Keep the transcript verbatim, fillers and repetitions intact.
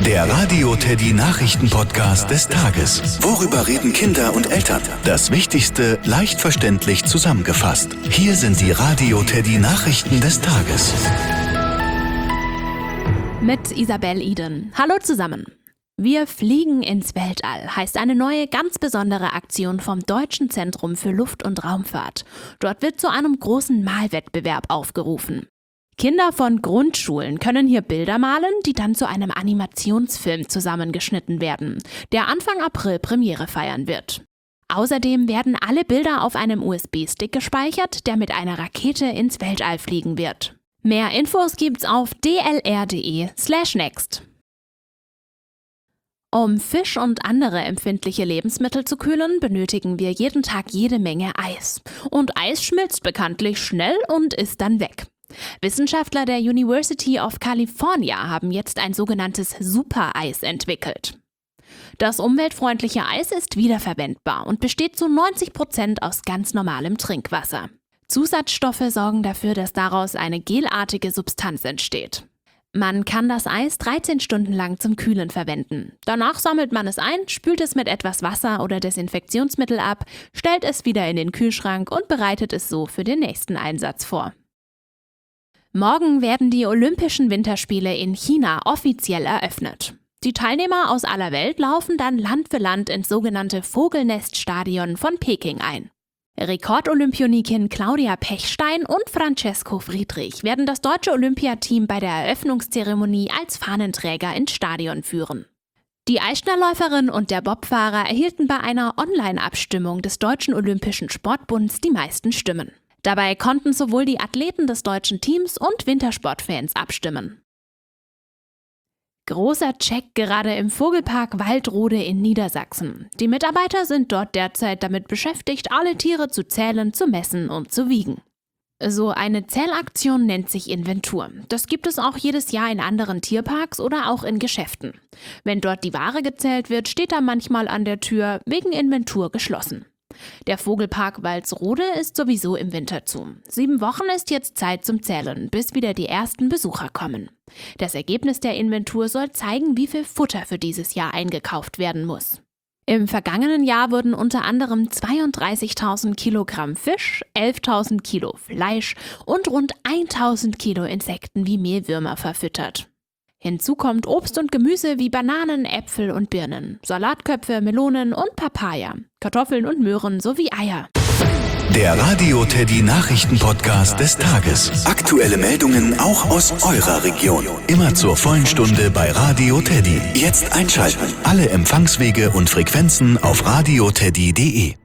Der Radio Teddy Nachrichten-Podcast des Tages. Worüber reden Kinder und Eltern? Das Wichtigste leicht verständlich zusammengefasst. Hier sind die Radio Teddy Nachrichten des Tages. Mit Isabel Iden. Hallo zusammen. Wir fliegen ins Weltall heißt eine neue, ganz besondere Aktion vom Deutschen Zentrum für Luft- und Raumfahrt. Dort wird zu einem großen Malwettbewerb aufgerufen. Kinder von Grundschulen können hier Bilder malen, die dann zu einem Animationsfilm zusammengeschnitten werden, der Anfang April Premiere feiern wird. Außerdem werden alle Bilder auf einem U S B-Stick gespeichert, der mit einer Rakete ins Weltall fliegen wird. Mehr Infos gibt's auf d l r punkt d e slash next. Um Fisch und andere empfindliche Lebensmittel zu kühlen, benötigen wir jeden Tag jede Menge Eis. Und Eis schmilzt bekanntlich schnell und ist dann weg. Wissenschaftler der University of California haben jetzt ein sogenanntes Super-Eis entwickelt. Das umweltfreundliche Eis ist wiederverwendbar und besteht zu neunzig Prozent aus ganz normalem Trinkwasser. Zusatzstoffe sorgen dafür, dass daraus eine gelartige Substanz entsteht. Man kann das Eis dreizehn Stunden lang zum Kühlen verwenden. Danach sammelt man es ein, spült es mit etwas Wasser oder Desinfektionsmittel ab, stellt es wieder in den Kühlschrank und bereitet es so für den nächsten Einsatz vor. Morgen werden die Olympischen Winterspiele in China offiziell eröffnet. Die Teilnehmer aus aller Welt laufen dann Land für Land ins sogenannte Vogelneststadion von Peking ein. Rekordolympionikin Claudia Pechstein und Francesco Friedrich werden das deutsche Olympiateam bei der Eröffnungszeremonie als Fahnenträger ins Stadion führen. Die Eisschnellläuferin und der Bobfahrer erhielten bei einer Online-Abstimmung des Deutschen Olympischen Sportbunds die meisten Stimmen. Dabei konnten sowohl die Athleten des deutschen Teams und Wintersportfans abstimmen. Großer Check gerade im Vogelpark Waldrode in Niedersachsen. Die Mitarbeiter sind dort derzeit damit beschäftigt, alle Tiere zu zählen, zu messen und zu wiegen. So eine Zählaktion nennt sich Inventur. Das gibt es auch jedes Jahr in anderen Tierparks oder auch in Geschäften. Wenn dort die Ware gezählt wird, steht da manchmal an der Tür wegen Inventur geschlossen. Der Vogelpark Walsrode ist sowieso im Winter zu. Sieben Wochen ist jetzt Zeit zum Zählen, bis wieder die ersten Besucher kommen. Das Ergebnis der Inventur soll zeigen, wie viel Futter für dieses Jahr eingekauft werden muss. Im vergangenen Jahr wurden unter anderem zweiunddreißigtausend Kilogramm Fisch, elftausend Kilo Fleisch und rund eintausend Kilo Insekten wie Mehlwürmer verfüttert. Hinzu kommt Obst und Gemüse wie Bananen, Äpfel und Birnen, Salatköpfe, Melonen und Papaya, Kartoffeln und Möhren sowie Eier. Der Radio Teddy Nachrichten-Podcast des Tages. Aktuelle Meldungen auch aus eurer Region. Immer zur vollen Stunde bei Radio Teddy. Jetzt einschalten. Alle Empfangswege und Frequenzen auf radio teddy punkt de.